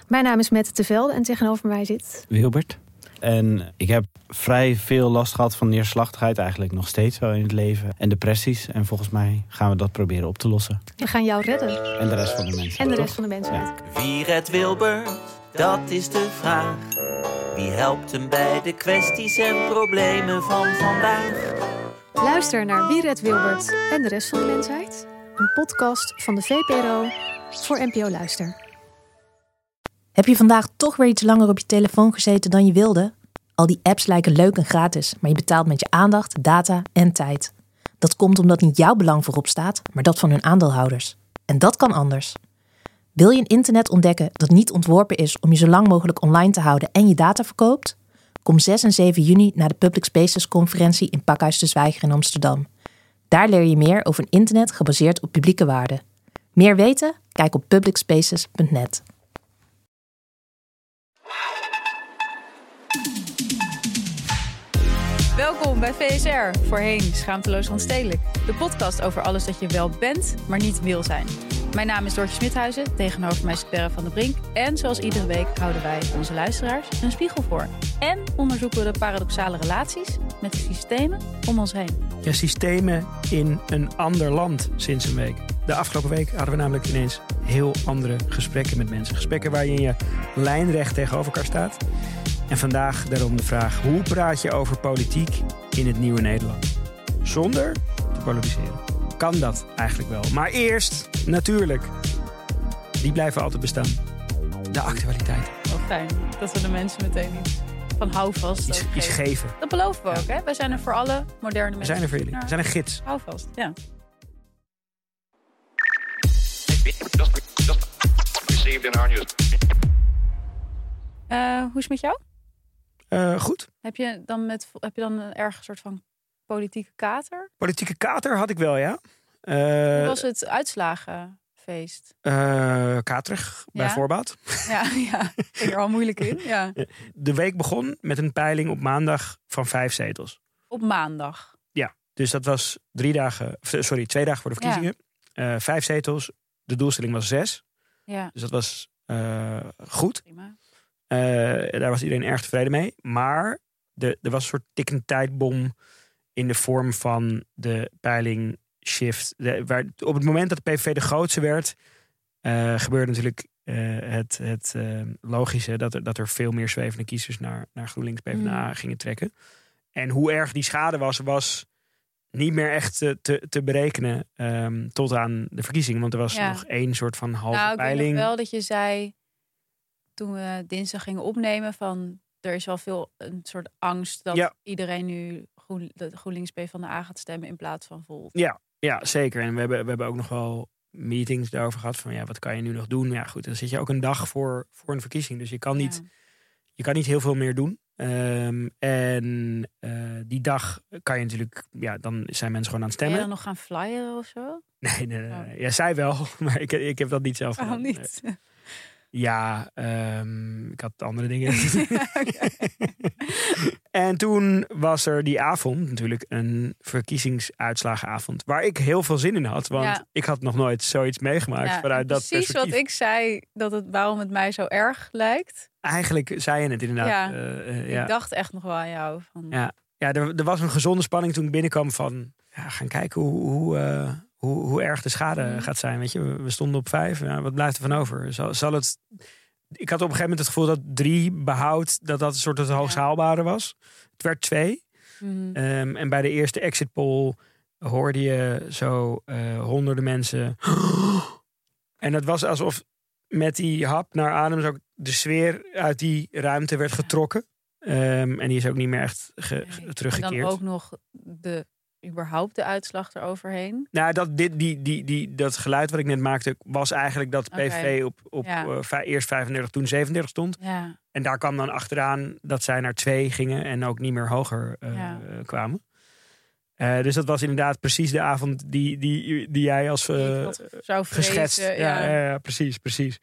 Mijn naam is Mette Tevelde en tegenover mij zit Wilbert. En ik heb vrij veel last gehad van neerslachtigheid, eigenlijk nog steeds wel in het leven. En depressies. En volgens mij gaan we dat proberen op te lossen. We gaan jou redden. En de rest van de mensen. En de toch? rest van de mensen. Ja. Wie redt Wilbert? Dat is de vraag. Wie helpt hem bij de kwesties en problemen van vandaag? Luister naar Wie redt Wilbert en de rest van de mensheid. Een podcast van de VPRO voor NPO Luister. Heb je vandaag toch weer iets langer op je telefoon gezeten dan je wilde? Al die apps lijken leuk en gratis, maar je betaalt met je aandacht, data en tijd. Dat komt omdat niet jouw belang voorop staat, maar dat van hun aandeelhouders. En dat kan anders. Wil je een internet ontdekken dat niet ontworpen is om je zo lang mogelijk online te houden en je data verkoopt? Kom 6 en 7 juni naar de Public Spaces conferentie in Pakhuis de Zwijger in Amsterdam. Daar leer je meer over een internet gebaseerd op publieke waarden. Meer weten? Kijk op publicspaces.net. Welkom bij VSR, voorheen Schaamteloos Randstedelijk. De podcast over alles dat je wel bent, maar niet wil zijn. Mijn naam is Doortje Smithuizen, tegenover mij zit Berre van der Brink. En zoals iedere week houden wij onze luisteraars een spiegel voor. En onderzoeken we de paradoxale relaties met de systemen om ons heen. Ja, systemen in een ander land sinds een week. De afgelopen week hadden we namelijk ineens heel andere gesprekken met mensen. Gesprekken waar je in je lijnrecht tegenover elkaar staat. En vandaag daarom de vraag: hoe praat je over politiek in het nieuwe Nederland? Zonder te polariseren. Kan dat eigenlijk wel? Maar eerst, natuurlijk, die blijven altijd bestaan. De actualiteit. Wel fijn dat we de mensen meteen iets van houvast Iets geven. Dat beloven we Ja. ook, hè? Wij zijn er voor alle moderne mensen. We zijn er voor jullie. We zijn een gids. Houvast, ja. Hoe is het met jou? Goed. Heb je dan een erg soort van politieke kater? Politieke kater had ik wel, ja. Hoe was het uitslagenfeest? Katerig, Ja? bij voorbaat. Ja, ging er al moeilijk in. Ja. De week begon met een peiling op maandag van 5 zetels. Op maandag. Ja, dus dat was 2 dagen voor de verkiezingen. 5 zetels. De doelstelling was 6. Ja, Dus dat was goed. prima. Daar was iedereen erg tevreden mee. Maar er was een soort tikkende tijdbom in de vorm van de peiling shift. Op het moment dat de PVV de grootste werd, gebeurde natuurlijk het logische dat er veel meer zwevende kiezers naar GroenLinks PvdA gingen trekken. En hoe erg die schade was niet meer echt te berekenen tot aan de verkiezingen. Want er was nog één soort van halve peiling. Ik weet nog wel dat je zei, toen we dinsdag gingen opnemen, van er is wel veel een soort angst dat iedereen nu GroenLinks PvdA gaat stemmen in plaats van Volt. Ja, zeker. En we hebben ook nog wel meetings daarover gehad van wat kan je nu nog doen? Ja, goed, dan zit je ook een dag voor een verkiezing. Dus je kan niet heel veel meer doen. Die dag kan je natuurlijk, dan zijn mensen gewoon aan het Ben stemmen. je dan nog gaan flyeren of zo? Nee. Ja, zij wel, maar ik heb dat niet zelf gedaan. Waarom niet? Ja, ik had andere dingen. En toen was er die avond natuurlijk een verkiezingsuitslagenavond. Waar ik heel veel zin in had. Want ik had nog nooit zoiets meegemaakt vanuit dat perspectief. Precies wat ik zei, waarom het mij zo erg lijkt. Eigenlijk zei je het inderdaad. Ik dacht echt nog wel aan jou. Ja, er was een gezonde spanning toen ik binnenkwam van gaan kijken hoe erg de schade gaat zijn. Weet je, we stonden op 5. Wat blijft er van over? Zal het... Ik had op een gegeven moment het gevoel dat 3 behoud, dat een soort het hoogst haalbare was. Het werd 2. En bij de eerste exit poll hoorde je zo honderden mensen. En het was alsof met die hap naar adem ook de sfeer uit die ruimte werd getrokken. En die is ook niet meer echt teruggekeerd. En dan ook nog überhaupt de uitslag eroverheen. Nou, dat geluid wat ik net maakte was eigenlijk dat de PVV op eerst 35, toen 37 stond. Ja. En daar kwam dan achteraan dat zij naar 2 gingen en ook niet meer hoger kwamen. Dus dat was inderdaad precies de avond die jij als zou geschetst. Ja, precies.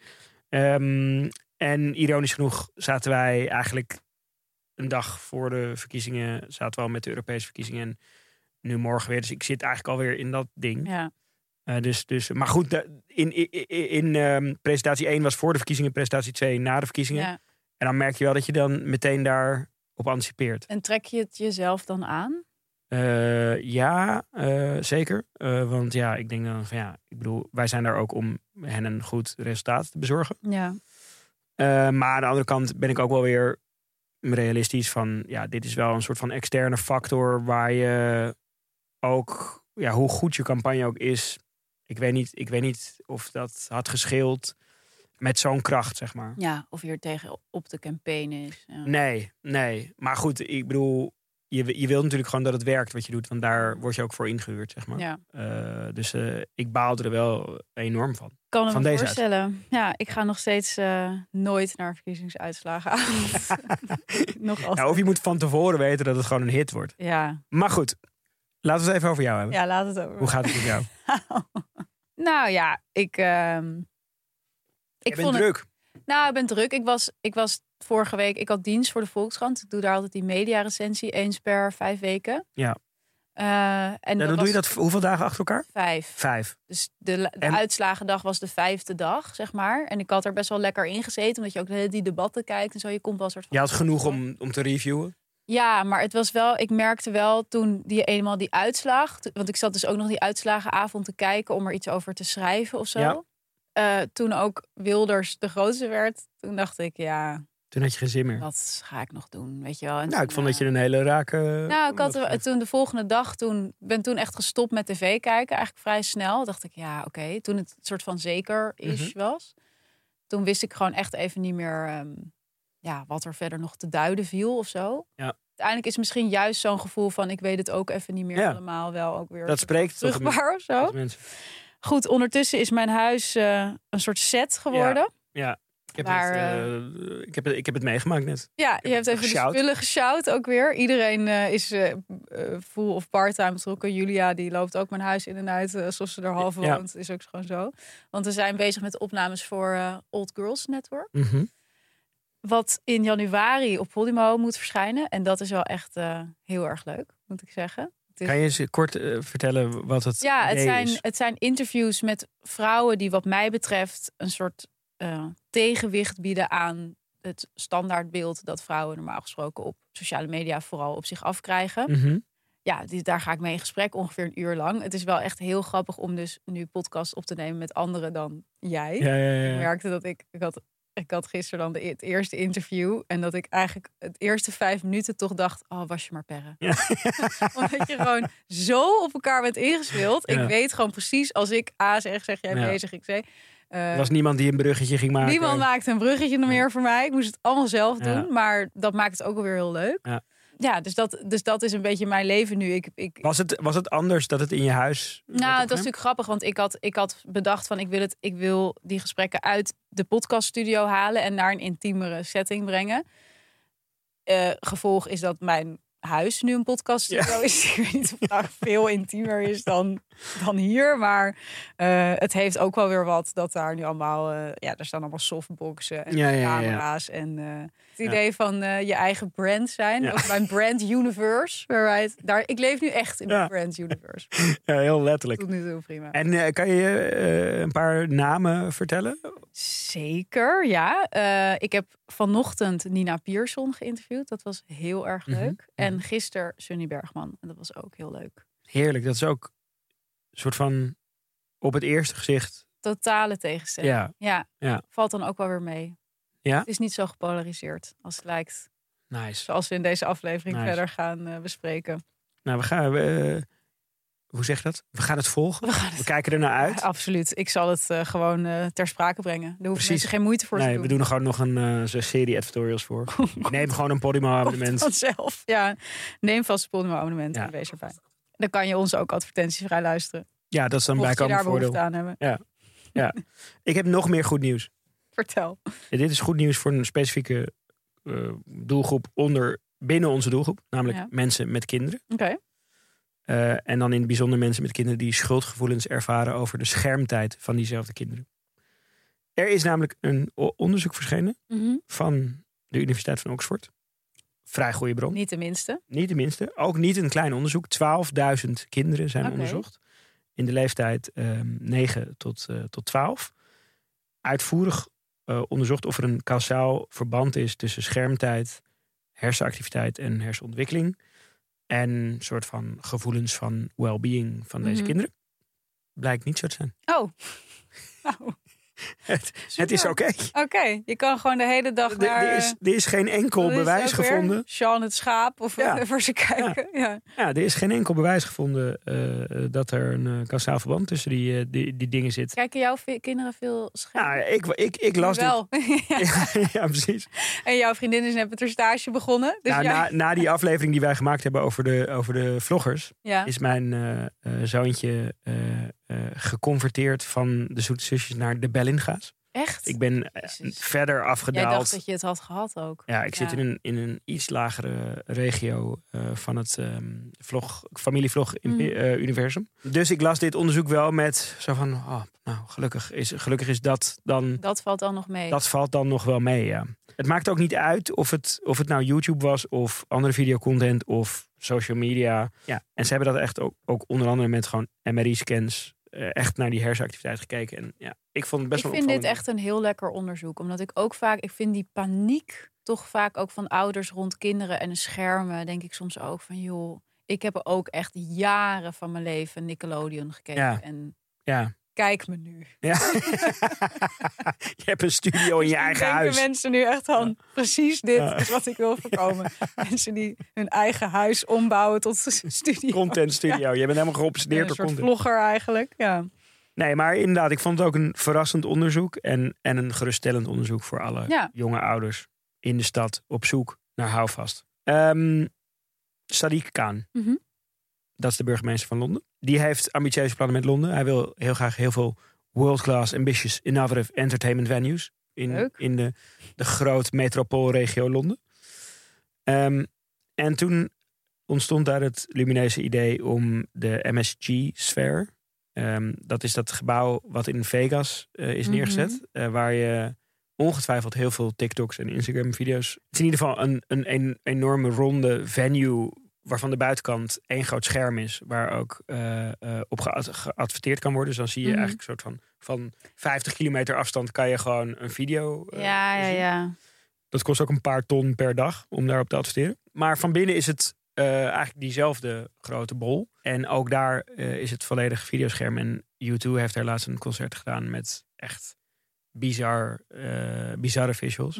En ironisch genoeg zaten wij eigenlijk een dag voor de verkiezingen, zaten we al met de Europese verkiezingen en nu morgen weer. Dus ik zit eigenlijk alweer in dat ding. Ja. Maar goed, in presentatie 1 was voor de verkiezingen, presentatie 2 na de verkiezingen. Ja. En dan merk je wel dat je dan meteen daar op anticipeert. En trek je het jezelf dan aan? Zeker. Want ik denk dan van ik bedoel, wij zijn daar ook om hen een goed resultaat te bezorgen. Ja. Maar aan de andere kant ben ik ook wel weer realistisch van, dit is wel een soort van externe factor waar je ook, hoe goed je campagne ook is, ik weet niet of dat had gescheeld met zo'n kracht, zeg maar. Ja, of hier tegen op de campaign is. Ja. Nee. Maar goed, ik bedoel, je wilt natuurlijk gewoon dat het werkt wat je doet, want daar word je ook voor ingehuurd, zeg maar. Ja. Dus ik baalde er wel enorm van. Kan van me deze voorstellen. Ja, ik ga nog steeds nooit naar verkiezingsuitslagen. Nog altijd. Of je moet van tevoren weten dat het gewoon een hit wordt. Ja. Maar goed, laten we het even over jou hebben. Ja, laat het over. Hoe gaat het met jou? Nou ja, ik ben druk. Nou, ik ben druk. Ik was vorige week, ik had dienst voor de Volkskrant. Ik doe daar altijd die mediarecensie eens per 5 weken. Ja. En dan doe je dat hoeveel dagen achter elkaar? 5. Dus de uitslagendag was de 5e dag, zeg maar. En ik had er best wel lekker in gezeten, omdat je ook die debatten kijkt en zo. Je komt wel een soort van. Je had genoeg om te reviewen? Ja, maar het was wel, ik merkte wel toen eenmaal die uitslag, want ik zat dus ook nog die uitslagenavond te kijken om er iets over te schrijven of zo. Ja. Toen ook Wilders de grootste werd, toen dacht ik, toen had je geen zin meer. Wat ga ik nog doen, weet je wel? En ik vond dat je een hele rake. Ik had toen de volgende dag, ben toen echt gestopt met tv kijken, eigenlijk vrij snel. Dacht ik, oké. Toen het soort van zeker-ish was, toen wist ik gewoon echt even niet meer wat er verder nog te duiden viel of zo. Ja. Uiteindelijk is misschien juist zo'n gevoel van, ik weet het ook even niet meer allemaal, wel ook weer. Dat spreekt terugbaar of zo. Goed, ondertussen is mijn huis een soort set geworden. Ja. Ik heb het meegemaakt net. Ja, je hebt even de spullen gesjouwd ook weer. Iedereen is full of part-time betrokken. Julia die loopt ook mijn huis in en uit alsof ze er half woont. Is ook gewoon zo. Want we zijn bezig met de opnames voor Old Girls Network. Mm-hmm. Wat in januari op Podimo moet verschijnen. En dat is wel echt heel erg leuk, moet ik zeggen. Kan je eens kort vertellen wat het is? Het zijn interviews met vrouwen die wat mij betreft een soort tegenwicht bieden aan het standaardbeeld dat vrouwen normaal gesproken op sociale media vooral op zich afkrijgen. Mm-hmm. Ja, daar ga ik mee in gesprek ongeveer 1 uur lang. Het is wel echt heel grappig om dus nu podcast op te nemen met anderen dan jij. Ja. Ik merkte dat ik had gisteren dan het eerste interview en dat ik eigenlijk het eerste 5 minuten toch dacht, was je maar perren. Ja. Omdat je gewoon zo op elkaar bent ingespeeld. Ja. Ik weet gewoon precies, als ik A zeg jij bezig, ik zeg. Er was niemand die een bruggetje ging maken. Niemand maakte een bruggetje meer voor mij. Ik moest het allemaal zelf doen. Maar dat maakt het ook alweer heel leuk. Ja, dus dat is een beetje mijn leven nu. Was het anders dat het in je huis... Nou, het was natuurlijk grappig. Want ik had bedacht van ik wil die gesprekken uit de podcaststudio halen en naar een intiemere setting brengen. Gevolg is dat mijn huis nu een podcaststudio is. Ik weet niet of het nou veel intiemer is dan hier. Maar het heeft ook wel weer wat dat daar nu allemaal... er staan allemaal softboxen en camera's. En het idee van je eigen brand zijn. Ja. Ook mijn brand universe. Ik leef nu echt in mijn brand universe. Ja, heel letterlijk. Tot nu toe prima. En kan je een paar namen vertellen? Zeker, ja. Ik heb vanochtend Nina Pierson geïnterviewd. Dat was heel erg leuk. Mm-hmm. En gisteren Sunny Bergman. En dat was ook heel leuk. Heerlijk. Dat is ook een soort van op het eerste gezicht... Totale tegenstelling. Ja. Valt dan ook wel weer mee. Ja? Het is niet zo gepolariseerd als het lijkt. Nice. Zoals we in deze aflevering verder gaan bespreken. Nou, we gaan... hoe zeg je dat? We gaan het volgen. We kijken er naar uit. Ja, absoluut. Ik zal het gewoon ter sprake brengen. Daar hoeven mensen geen moeite voor te doen. We doen er gewoon nog een serie editorials voor. Neem gewoon een Podimo-abonnement. Vanzelf. Ja, neem vast een Podimo-abonnement en wees erbij. Dan kan je onze ook advertentievrij luisteren. Ja, dat is dan bijkomend voordeel. Mocht je daar behoefte aan hebben. Ja. Ik heb nog meer goed nieuws. Vertel. Ja, dit is goed nieuws voor een specifieke doelgroep binnen onze doelgroep. Namelijk mensen met kinderen. Oké. En dan in het bijzonder mensen met kinderen die schuldgevoelens ervaren over de schermtijd van diezelfde kinderen. Er is namelijk een onderzoek verschenen van de Universiteit van Oxford. Vrij goede bron. Niet de minste. Niet de minste. Ook niet een klein onderzoek. 12.000 kinderen zijn onderzocht. in de leeftijd 9 tot 12 uitvoerig onderzocht of er een kausaal verband is tussen schermtijd, hersenactiviteit en hersenontwikkeling. En een soort van gevoelens van well-being van deze kinderen. Blijkt niet zo te zijn. Oh. Nou. Het is oké. Oké, je kan gewoon de hele dag naar... Er is geen enkel bewijs gevonden. Sean het schaap of voor ze kijken. Ja, er is geen enkel bewijs gevonden dat er een kausaal verband tussen die dingen zit. Kijken jouw kinderen veel scherm? Ja, ik las wel. Ja, precies. En jouw vriendin is net met haar stage begonnen. Dus na die aflevering die wij gemaakt hebben over de vloggers... is mijn zoontje geconverteerd van de Zoete Zusjes naar de Bellinga's. Echt? Ik ben verder afgedaald. Jij dacht dat je het had gehad ook. Ja, ik zit in een iets lagere regio van het familievlog-universum. Dus ik las dit onderzoek wel met zo van... gelukkig is dat dan... Dat valt dan nog mee. Dat valt dan nog wel mee, ja. Het maakt ook niet uit of het nou YouTube was... of andere videocontent of social media. Ja, en ze hebben dat echt ook onder andere met gewoon MRI-scans... echt naar die hersenactiviteit gekeken. En ja, ik vond het best wel opvallend. Ik vind dit echt een heel lekker onderzoek. Omdat ik ook vaak... Ik vind die paniek toch vaak ook van ouders rond kinderen en schermen... denk ik soms ook van, joh... Ik heb er ook echt jaren van mijn leven Nickelodeon gekeken. Ja. En kijk me nu. Ja. Je hebt een studio in je eigen huis. Denken mensen nu echt aan precies dit is wat ik wil voorkomen. Mensen die hun eigen huis ombouwen tot een studio. Content studio. Je bent helemaal geobsedeerd door content. Een soort vlogger eigenlijk, ja. Nee, maar inderdaad, ik vond het ook een verrassend onderzoek. En een geruststellend onderzoek voor alle jonge ouders in de stad op zoek naar houvast. Sadiq Khan. Mm-hmm. Dat is de burgemeester van Londen. Die heeft ambitieuze plannen met Londen. Hij wil heel graag heel veel world-class, ambitious, innovative entertainment venues. In de grote metropoolregio Londen. En toen ontstond daar het lumineuze idee om de MSG-sfeer. Dat is dat gebouw wat in Vegas is neergezet. Waar je ongetwijfeld heel veel TikToks en Instagram-video's. Het is in ieder geval een enorme ronde venue... waarvan de buitenkant één groot scherm is... waar ook op geadverteerd kan worden. Dus dan zie je eigenlijk een soort van 50 kilometer afstand... kan je gewoon een video zien. Ja. Dat kost ook een paar ton per dag om daarop te adverteren. Maar van binnen is het eigenlijk diezelfde grote bol. En ook daar is het volledig videoscherm. En U2 heeft daar laatst een concert gedaan... met echt bizarre visuals.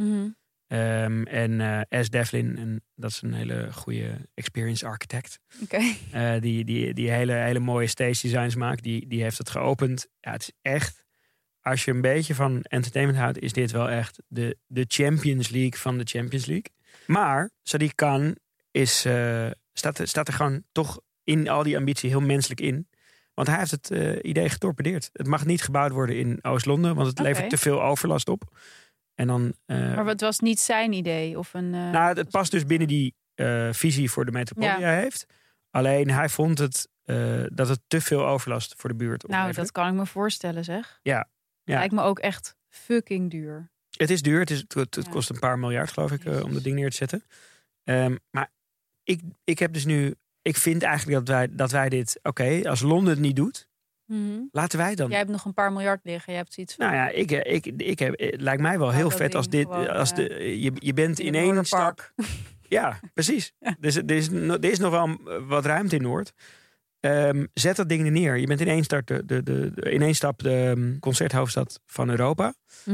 En S. Devlin, en dat is een hele goede experience architect. Okay. Die hele mooie stage designs maakt. Die heeft het geopend. Ja, het is echt, als je een beetje van entertainment houdt, is dit wel echt de Champions League van de Champions League. Maar Sadiq Khan staat er gewoon toch in al die ambitie heel menselijk in. Want hij heeft het idee getorpedeerd. Het mag niet gebouwd worden in Oost-Londen, want het levert te veel overlast op. En dan, maar het was niet zijn idee? Of het past dus binnen die visie voor de metropool die hij heeft. Alleen hij vond dat het te veel overlast voor de buurt opleverde. Nou, dat kan ik me voorstellen, zeg. Ja. Lijkt me ook echt fucking duur. Het is duur. Het kost een paar miljard, geloof ik, om dat ding neer te zetten. Maar ik heb dus nu... Ik vind eigenlijk dat wij dit... Oké, als Londen het niet doet... Laten wij dan. Jij hebt nog een paar miljard liggen. Je hebt zoiets van... Nou ja, ik heb. Het lijkt mij wel heel vet als dit. Je bent in één stap. Ja, precies. Ja. Dus er is nog wel wat ruimte in Noord. Zet dat ding er neer. Je bent in één stap de concerthoofdstad van Europa.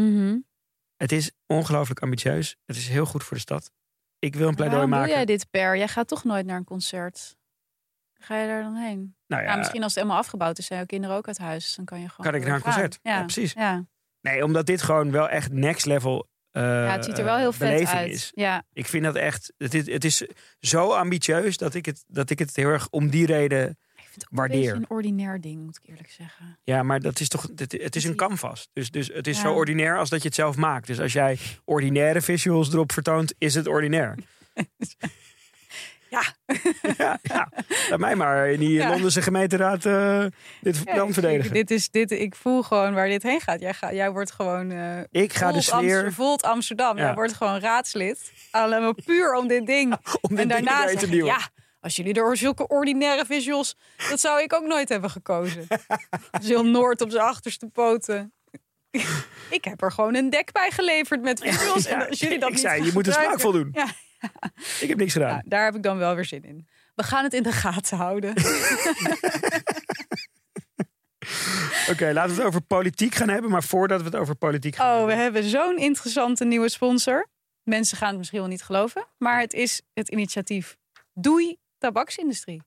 Het is ongelooflijk ambitieus. Het is heel goed voor de stad. Ik wil een pleidooi maken. Doe jij dit Jij gaat toch nooit naar een concert? Ga je daar dan heen? Nou ja, misschien als het helemaal afgebouwd is, zijn jouw kinderen ook uit huis. Dus dan kan je gewoon. Kan ik naar een concert? Ja, precies. Ja. Nee, omdat dit gewoon wel echt next level. Het ziet er wel heel vet uit. Is. Ja. Ik vind dat echt. Het is zo ambitieus dat ik het heel erg om die reden ik vind het waardeer. Een beetje een ordinair ding, moet ik eerlijk zeggen. Ja, maar dat is toch. Het is een canvas. Dus het is zo ordinair als dat je het zelf maakt. Dus als jij ordinaire visuals erop vertoont, is het ordinair. Ja. Laat mij maar in die Londense gemeenteraad dit plan verdedigen. Ik voel gewoon waar dit heen gaat. Jij wordt gewoon... ik ga de sfeer... Voelt Amsterdam. Ja. Jij wordt gewoon raadslid. Alleen maar puur om dit ding. Om dit en daarna zeggen, als jullie er zulke ordinaire visuals... dat zou ik ook nooit hebben gekozen. Zil Noord op zijn achterste poten. Ik heb er gewoon een deck bij geleverd met visuals. En als jullie dat ik niet zei, je moet er smaakvol doen. Ja. Ik heb niks gedaan. Ja, daar heb ik dan wel weer zin in. We gaan het in de gaten houden. Oké, laten we het over politiek gaan hebben. Maar voordat we het over politiek gaan hebben... We hebben zo'n interessante nieuwe sponsor. Mensen gaan het misschien wel niet geloven. Maar het is het initiatief Doei Tabaksindustrie.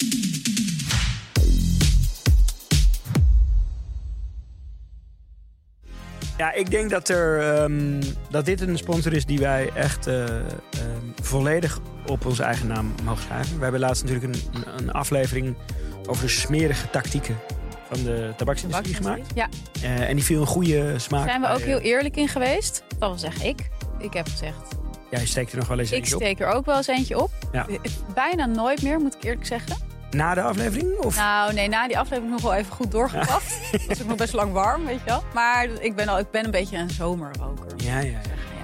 Ja, ik denk dat dit een sponsor is die wij echt volledig op onze eigen naam mogen schrijven. We hebben laatst natuurlijk een aflevering over de smerige tactieken van de tabaksindustrie gemaakt. Ja. En die viel een goede smaak. Daar zijn we ook heel eerlijk in geweest. Dat wil zeggen ik. Ik heb gezegd. Jij steekt er nog wel eens eentje op. Ik steek er ook wel eens eentje op. Ja. Bijna nooit meer, moet ik eerlijk zeggen. Na de aflevering? Of? Nou, nee, na die aflevering nog wel even goed doorgepaft. Het was ook nog best lang warm, weet je wel. Maar ik ben een beetje een zomerroker. Ja. Ja.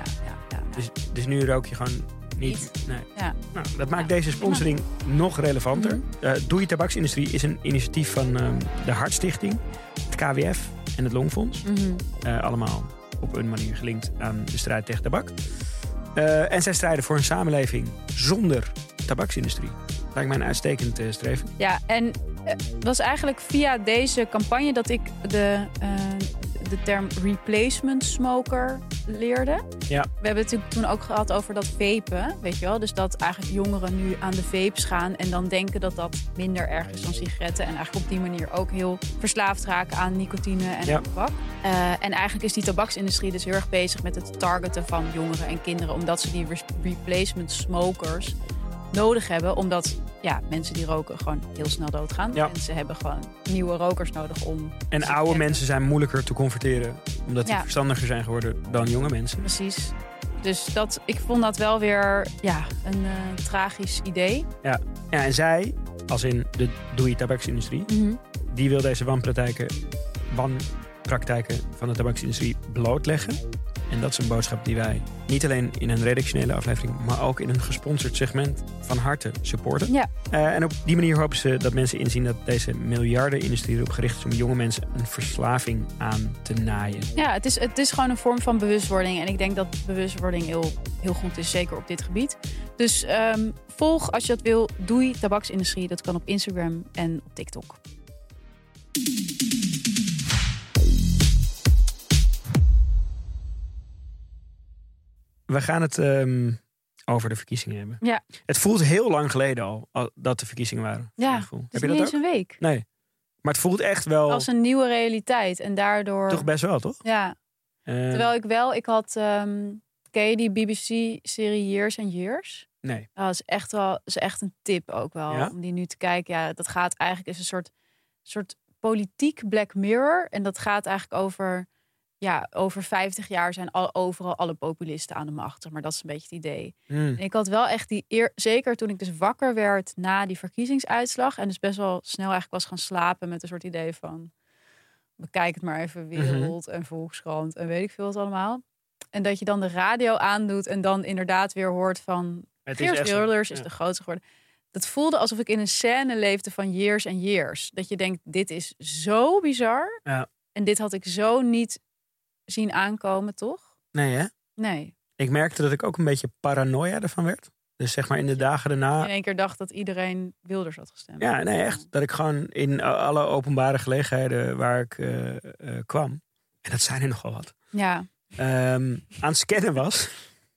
Dus nu rook je gewoon niet? Nee. Ja. Nou, dat maakt deze sponsoring nog relevanter. Doei Tabaksindustrie is een initiatief van de Hartstichting, het KWF en het Longfonds. Allemaal op een manier gelinkt aan de strijd tegen tabak. En zij strijden voor een samenleving zonder tabaksindustrie. Lijkt mij een uitstekend streven. Ja, en het was eigenlijk via deze campagne dat ik de term replacement smoker leerde. Ja. We hebben het natuurlijk toen ook gehad over dat vapen, weet je wel. Dus dat eigenlijk jongeren nu aan de vapes gaan en dan denken dat dat minder erg is dan sigaretten. En eigenlijk op die manier ook heel verslaafd raken aan nicotine en tabak. En eigenlijk is die tabaksindustrie dus heel erg bezig met het targeten van jongeren en kinderen. Omdat ze die replacement smokers nodig hebben. Omdat mensen die roken gewoon heel snel doodgaan. Ja. En ze hebben gewoon nieuwe rokers nodig om... En oude mensen zijn moeilijker te converteren. Omdat die verstandiger zijn geworden dan jonge mensen. Precies. Dus ik vond dat wel weer een tragisch idee. Ja, en zij, als in de Doei Tabaksindustrie... die wil deze wanpraktijken van de tabaksindustrie blootleggen. En dat is een boodschap die wij niet alleen in een redactionele aflevering... maar ook in een gesponsord segment van harte supporten. Ja. En op die manier hopen ze dat mensen inzien... dat deze miljardenindustrie erop gericht is om jonge mensen een verslaving aan te naaien. Ja, het is gewoon een vorm van bewustwording. En ik denk dat bewustwording heel goed is, zeker op dit gebied. Dus volg, als je dat wil, Doei Tabaksindustrie. Dat kan op Instagram en op TikTok. We gaan het over de verkiezingen hebben. Ja. Het voelt heel lang geleden al dat de verkiezingen waren. Ja, het is niet eens een week. Nee, maar het voelt echt wel... Als een nieuwe realiteit en daardoor... Toch best wel, toch? Ja. Terwijl ik had... ken je die BBC-serie Years and Years? Nee. Dat is echt een tip ook wel. Om die nu te kijken. Ja, dat gaat eigenlijk... is een soort politiek Black Mirror. En dat gaat eigenlijk over... over 50 jaar zijn overal alle populisten aan de macht. Maar dat is een beetje het idee. En ik had wel echt zeker toen ik dus wakker werd na die verkiezingsuitslag. En dus best wel snel eigenlijk was gaan slapen met een soort idee van... bekijk het maar even, Wereld en Volkskrant en weet ik veel wat allemaal. En dat je dan de radio aandoet en dan inderdaad weer hoort van... Geert Wilders is de grootste geworden. Dat voelde alsof ik in een scène leefde van Years and Years. Dat je denkt, dit is zo bizar. Ja. En dit had ik zo niet... zien aankomen, toch? Nee, hè? Nee. Ik merkte dat ik ook een beetje paranoia ervan werd. Dus zeg maar in de dagen daarna... In één keer dacht dat iedereen Wilders had gestemd. Ja, nee, echt. Dat ik gewoon in alle openbare gelegenheden waar ik kwam... en dat zijn er nogal wat... Ja. Aan het scannen was.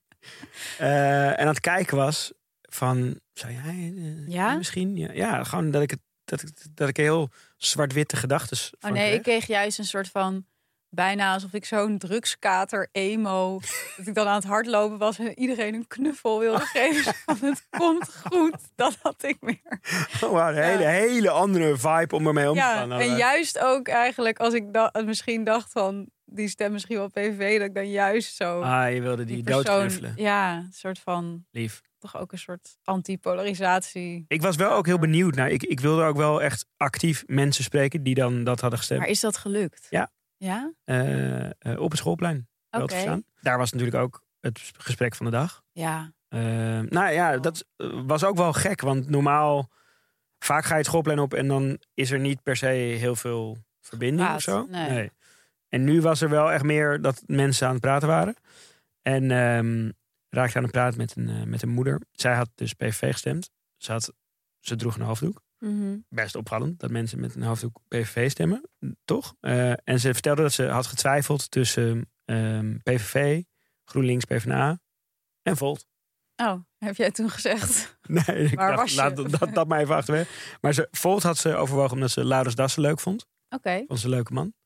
En aan het kijken was van... zou jij misschien? Ja, gewoon dat ik heel zwart-witte gedachten van kreeg. Ik kreeg juist een soort van... bijna alsof ik zo'n drugskater emo... dat ik dan aan het hardlopen was... en iedereen een knuffel wilde geven. Want het komt goed. Dat had ik meer. Een hele andere vibe om ermee om te gaan. En juist ook eigenlijk... als ik misschien dacht van... die stem misschien wel PVV... dat ik dan juist zo... je wilde die doodknuffelen. Ja, een soort van... Lief. Toch ook een soort antipolarisatie. Ik was wel ook heel benieuwd naar... Ik wilde ook wel echt actief mensen spreken... die dan dat hadden gestemd. Maar is dat gelukt? Ja. Ja? Op het schoolplein. Oké. Daar was natuurlijk ook het gesprek van de dag. Ja. Dat was ook wel gek. Want normaal, vaak ga je het schoolplein op en dan is er niet per se heel veel verbinding of zo. Nee. En nu was er wel echt meer dat mensen aan het praten waren. En raakte aan het praten met een moeder. Zij had dus PVV gestemd. Ze droeg een hoofddoek. Mm-hmm. Best opvallend dat mensen met een hoofddoek PVV stemmen, toch? En ze vertelde dat ze had getwijfeld tussen PVV, GroenLinks, PvdA en Volt. Oh, heb jij toen gezegd? Nee, ik Waar dacht, was je? laat dat maar even achterwege. Maar Volt had ze overwogen omdat ze Laurens Dassen leuk vond. Oké. Vond ze een leuke man.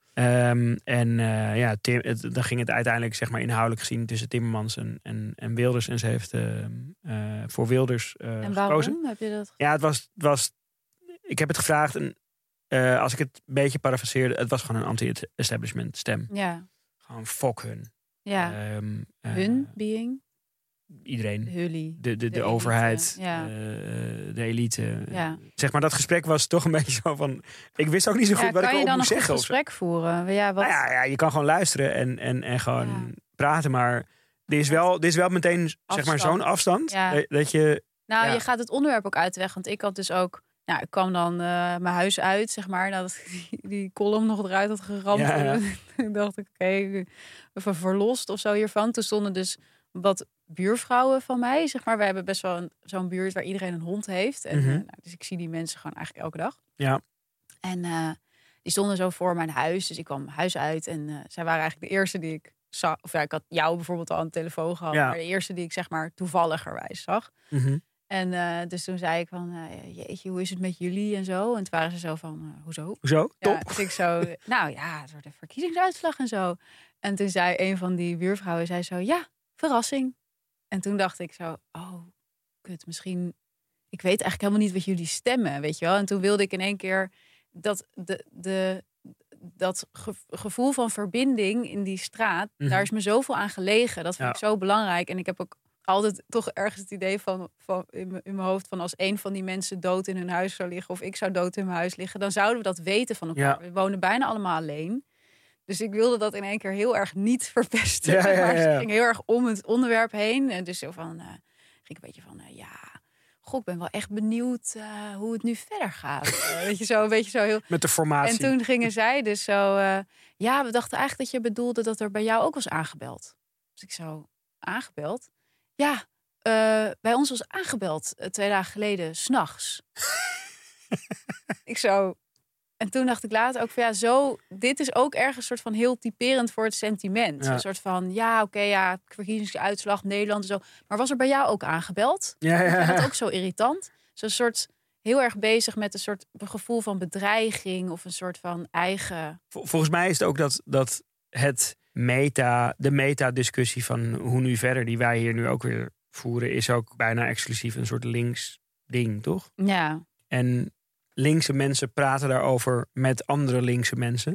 Dan ging het uiteindelijk zeg maar inhoudelijk gezien tussen Timmermans en Wilders. En ze heeft voor Wilders En waarom gekozen. heb je dat? Ja, het was ik heb het gevraagd en als ik het een beetje parafraseerde, het was gewoon een anti-establishment stem. Ja. Gewoon fuck hun. Ja. Hun being? Iedereen. Hully. De elite. overheid. Ja. De elite. Ja. Zeg maar, dat gesprek was toch een beetje zo van... Ik wist ook niet zo goed wat ik erop erop moest zeggen. Kan je dan een goed gesprek voeren? Ja, wat... Ja, je kan gewoon luisteren en gewoon praten. Maar er is wel meteen zeg maar, zo'n afstand. Ja. Dat je... Nou, je gaat het onderwerp ook uit de weg. Want ik had dus ook... Nou, ik kwam dan mijn huis uit, zeg maar. Nadat ik die column nog eruit had geramd. Ja. Toen dacht ik, oké, even verlost of zo hiervan. Toen stonden dus wat buurvrouwen van mij, zeg maar. We hebben best wel zo'n buurt waar iedereen een hond heeft. En, dus ik zie die mensen gewoon eigenlijk elke dag. Ja. En die stonden zo voor mijn huis. Dus ik kwam mijn huis uit. En zij waren eigenlijk de eerste die ik zag. Of ja, ik had jou bijvoorbeeld al aan de telefoon gehad. Ja. Maar de eerste die ik zeg maar toevalligerwijs zag. Mm-hmm. En dus toen zei ik van, jeetje, hoe is het met jullie en zo? En toen waren ze zo van, hoezo? Hoezo? Ja, Top. dus ik zo, nou ja, het wordt een verkiezingsuitslag en zo. En toen zei een van die buurvrouwen, zei zo, ja, verrassing. En toen dacht ik zo, oh, kut, misschien... Ik weet eigenlijk helemaal niet wat jullie stemmen, weet je wel. En toen wilde ik in één keer dat gevoel van verbinding in die straat... Daar is me zoveel aan gelegen. Dat vind ik zo belangrijk. En ik heb ook altijd toch ergens het idee van in mijn hoofd... van als een van die mensen dood in hun huis zou liggen... of ik zou dood in mijn huis liggen... dan zouden we dat weten van elkaar. Ja. We wonen bijna allemaal alleen. Dus ik wilde dat in één keer heel erg niet verpesten. Ja. Maar het ging heel erg om het onderwerp heen. En dus zo van, ging ik een beetje van, goh, ik ben wel echt benieuwd hoe het nu verder gaat. Weet je, zo een beetje zo heel... Met de formatie. En toen gingen zij dus zo, we dachten eigenlijk dat je bedoelde dat er bij jou ook was aangebeld. Dus ik zo, aangebeld? Ja, bij ons was aangebeld 2 dagen geleden, 's nachts. Ik zo... En toen dacht ik later ook van dit is ook ergens een soort van heel typerend voor het sentiment. Ja. Een soort van, verkiezingsuitslag, Nederland en zo. Maar was er bij jou ook aangebeld? Ja. Ik vind dat ook zo irritant. Zo'n soort heel erg bezig met een soort gevoel van bedreiging of een soort van eigen... Volgens mij is het ook dat de meta-discussie van hoe nu verder, die wij hier nu ook weer voeren, is ook bijna exclusief een soort links ding, toch? Ja. En linkse mensen praten daarover met andere linkse mensen.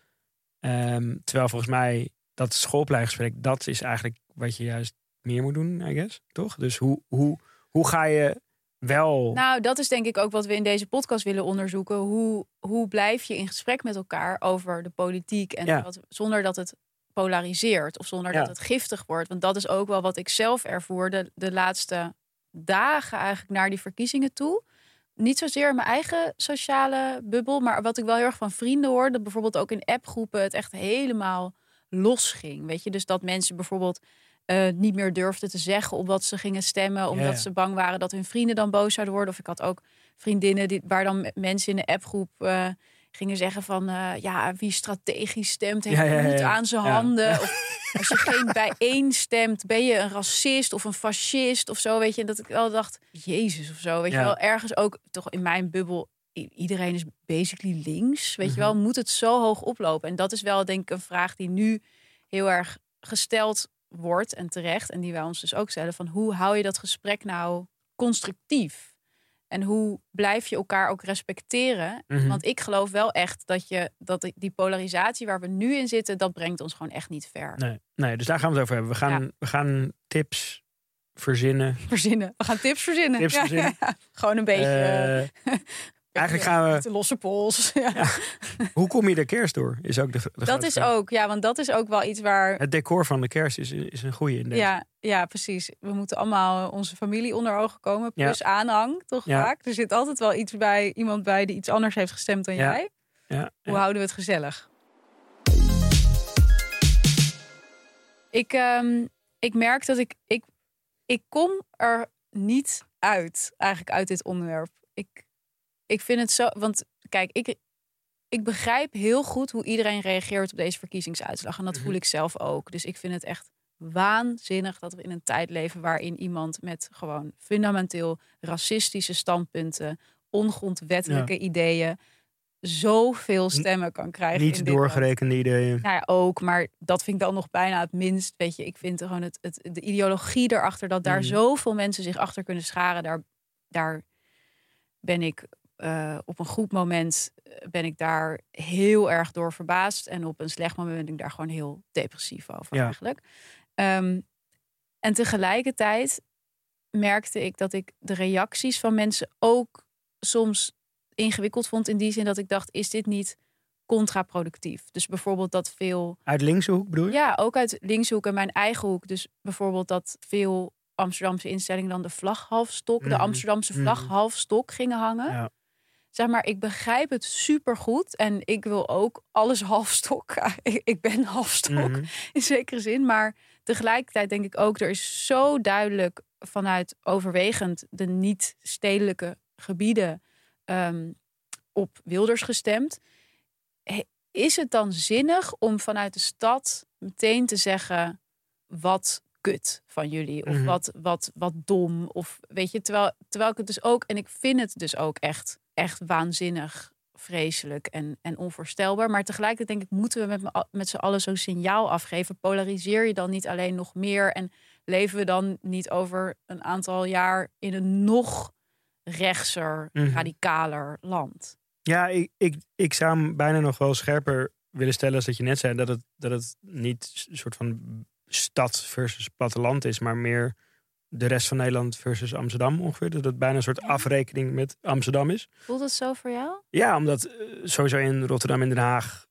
Terwijl volgens mij dat schoolpleingesprek, dat is eigenlijk wat je juist meer moet doen, I guess. Toch? Dus hoe ga je wel... Nou, dat is denk ik ook wat we in deze podcast willen onderzoeken. Hoe blijf je in gesprek met elkaar over de politiek en zonder dat het polariseert of zonder dat het giftig wordt. Want dat is ook wel wat ik zelf ervoer de laatste dagen eigenlijk naar die verkiezingen toe. Niet zozeer in mijn eigen sociale bubbel, maar wat ik wel heel erg van vrienden hoorde, bijvoorbeeld ook in appgroepen het echt helemaal losging. Weet je, dus dat mensen bijvoorbeeld niet meer durfden te zeggen op wat ze gingen stemmen, omdat ze bang waren dat hun vrienden dan boos zouden worden. Of ik had ook vriendinnen waar dan mensen in de appgroep gingen zeggen van wie strategisch stemt heeft niet aan zijn handen. Of als je geen bijeen stemt, ben je een racist of een fascist of zo, weet je. En dat ik wel dacht, Jezus of zo, weet je wel. Ergens ook toch in mijn bubbel, iedereen is basically links, weet je wel. Moet het zo hoog oplopen? En dat is wel denk ik een vraag die nu heel erg gesteld wordt en terecht. En die wij ons dus ook stellen van hoe hou je dat gesprek nou constructief? En hoe blijf je elkaar ook respecteren? Want ik geloof wel echt dat die polarisatie waar we nu in zitten, dat brengt ons gewoon echt niet ver. Nee, dus daar gaan we het over hebben. We gaan tips verzinnen. We gaan tips verzinnen. Ja. Gewoon een beetje Eigenlijk gaan we... De losse pols. Ja. Hoe kom je de kerst door? Is ook de Dat is vraag. ook, ja, want dat is ook wel iets waar... Het decor van de kerst is een goeie in deze. Ja, precies. We moeten allemaal onze familie onder ogen komen. Plus aanhang, toch vaak. Er zit altijd wel iets bij, iemand bij die iets anders heeft gestemd dan jij. Ja. Hoe houden we het gezellig? Ik merk dat ik kom er niet uit, eigenlijk uit dit onderwerp. Ik vind het zo, want kijk, ik begrijp heel goed hoe iedereen reageert op deze verkiezingsuitslag. En dat voel ik zelf ook. Dus ik vind het echt waanzinnig dat we in een tijd leven waarin iemand met gewoon fundamenteel racistische standpunten, ongrondwettelijke ideeën, zoveel stemmen kan krijgen. Niet doorgerekende ideeën. Nou ja, ook, maar dat vind ik dan nog bijna het minst. Weet je, ik vind gewoon de ideologie erachter, dat daar zoveel mensen zich achter kunnen scharen. Daar ben ik op een goed moment ben ik daar heel erg door verbaasd. En op een slecht moment ben ik daar gewoon heel depressief over eigenlijk. En tegelijkertijd merkte ik dat ik de reacties van mensen ook soms ingewikkeld vond. In die zin dat ik dacht, is dit niet contraproductief? Dus bijvoorbeeld dat veel... Uit linkse hoek bedoel je? Ja, ook uit linkse hoek en mijn eigen hoek. Dus bijvoorbeeld dat veel Amsterdamse instellingen dan de vlaghalfstok, de Amsterdamse vlaghalfstok gingen hangen. Ja. Zeg maar, ik begrijp het supergoed. En ik wil ook alles halfstok. Ik ben halfstok in zekere zin. Maar tegelijkertijd denk ik ook, er is zo duidelijk vanuit overwegend de niet-stedelijke gebieden op Wilders gestemd. Is het dan zinnig om vanuit de stad meteen te zeggen wat kut van jullie? Of wat dom? Of weet je, terwijl ik het dus ook, en ik vind het dus ook echt waanzinnig, vreselijk en onvoorstelbaar. Maar tegelijkertijd denk ik, moeten we met z'n allen zo'n signaal afgeven? Polariseer je dan niet alleen nog meer? En leven we dan niet over een aantal jaar in een nog rechtser, radicaler land? Ja, ik zou hem bijna nog wel scherper willen stellen als dat je net zei. Dat het niet een soort van stad versus platteland is, maar meer de rest van Nederland versus Amsterdam ongeveer. Dat het bijna een soort afrekening met Amsterdam is. Voelt het zo voor jou? Ja, omdat sowieso in Rotterdam en Den Haag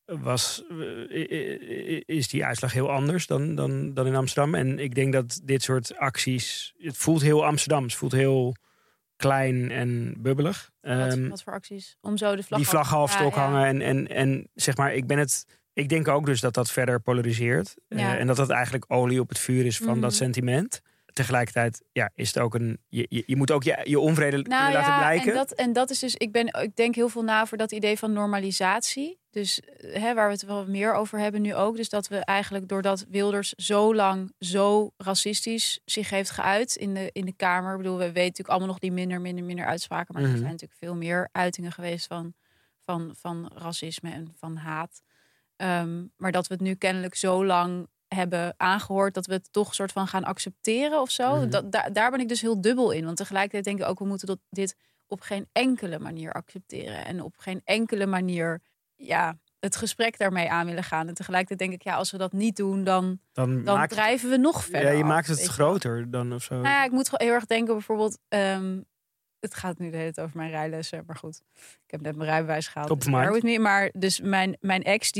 is die uitslag heel anders dan in Amsterdam. En ik denk dat dit soort acties, het voelt heel Amsterdams. Het voelt heel klein en bubbelig. Wat voor acties? Om zo de vlag die vlag halfstok hangen. En zeg maar, ik denk ook dus dat verder polariseert. En dat eigenlijk olie op het vuur is van dat sentiment. Tegelijkertijd is het ook je moet ook je onvrede laten blijken. En dat is dus, ik denk heel veel na voor dat idee van normalisatie. Dus waar we het wel meer over hebben nu ook. Dus dat we eigenlijk, doordat Wilders zo lang zo racistisch zich heeft geuit in de Kamer. Ik bedoel, we weten natuurlijk allemaal nog die minder uitspraken. Maar er zijn natuurlijk veel meer uitingen geweest van racisme en van haat. Maar dat we het nu kennelijk zo lang hebben aangehoord dat we het toch soort van gaan accepteren of zo. Daar ben ik dus heel dubbel in. Want tegelijkertijd denk ik ook, we moeten dit op geen enkele manier accepteren. En op geen enkele manier het gesprek daarmee aan willen gaan. En tegelijkertijd denk ik, als we dat niet doen, dan drijven we nog verder. Ja, je maakt het groter dan of zo. Nou ja, ik moet heel erg denken bijvoorbeeld, het gaat nu de hele tijd over mijn rijlessen, maar goed. Ik heb net mijn rijbewijs gehaald. Top of mind. Maar dus mijn ex,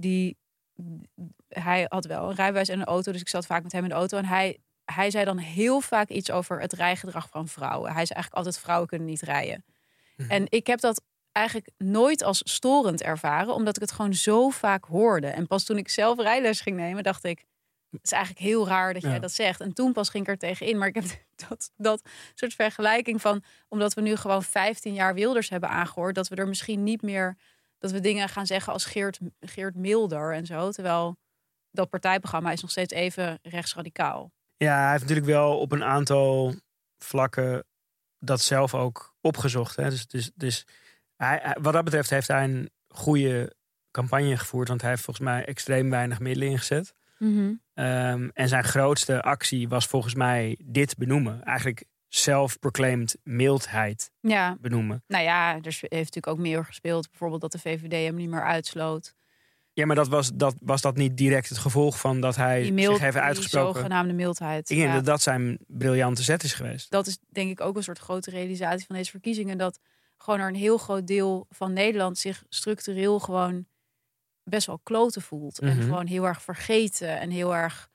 hij had wel een rijbewijs en een auto, dus ik zat vaak met hem in de auto. En hij zei dan heel vaak iets over het rijgedrag van vrouwen. Hij zei eigenlijk altijd, vrouwen kunnen niet rijden. En ik heb dat eigenlijk nooit als storend ervaren, omdat ik het gewoon zo vaak hoorde. En pas toen ik zelf rijles ging nemen, dacht ik, het is eigenlijk heel raar dat jij dat zegt. En toen pas ging ik er tegenin. Maar ik heb dat soort vergelijking van, omdat we nu gewoon 15 jaar Wilders hebben aangehoord, dat we er misschien niet meer, dat we dingen gaan zeggen als Geert Milder en zo. Terwijl dat partijprogramma is nog steeds even rechtsradicaal. Ja, hij heeft natuurlijk wel op een aantal vlakken dat zelf ook opgezocht. Hè? Dus hij, wat dat betreft heeft hij een goede campagne gevoerd. Want hij heeft volgens mij extreem weinig middelen ingezet. En zijn grootste actie was volgens mij dit benoemen. Eigenlijk self-proclaimed mildheid benoemen. Nou ja, er heeft natuurlijk ook meer gespeeld. Bijvoorbeeld dat de VVD hem niet meer uitsloot. Ja, maar was dat niet direct het gevolg van dat hij zich heeft uitgesproken? Die zogenaamde mildheid. Ik denk dat zijn briljante zet is geweest. Dat is denk ik ook een soort grote realisatie van deze verkiezingen. Dat gewoon er een heel groot deel van Nederland zich structureel gewoon best wel kloten voelt. En gewoon heel erg vergeten en heel erg